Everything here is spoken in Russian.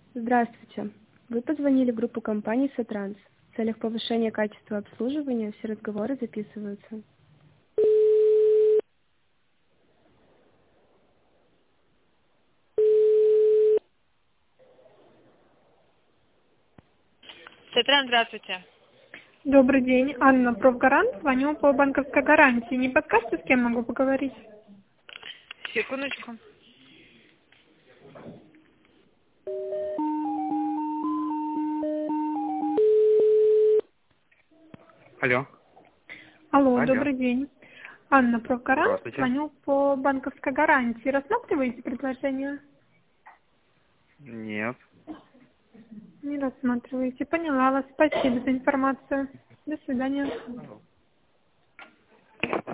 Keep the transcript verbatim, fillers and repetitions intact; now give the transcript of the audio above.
Здравствуйте. Вы позвонили в группу компании «Сотранс». В целях повышения качества обслуживания все разговоры записываются. Сатран, здравствуйте. Добрый день, Анна, профгарант, звоню по банковской гарантии. Не подскажете, с кем могу поговорить? Секундочку. Алло. Алло, Алло. добрый день. Анна, профгарант, Здравствуйте. звоню по банковской гарантии. Рассматриваете предложение? Нет. Не рассматриваете. Поняла вас. Спасибо за информацию. До свидания.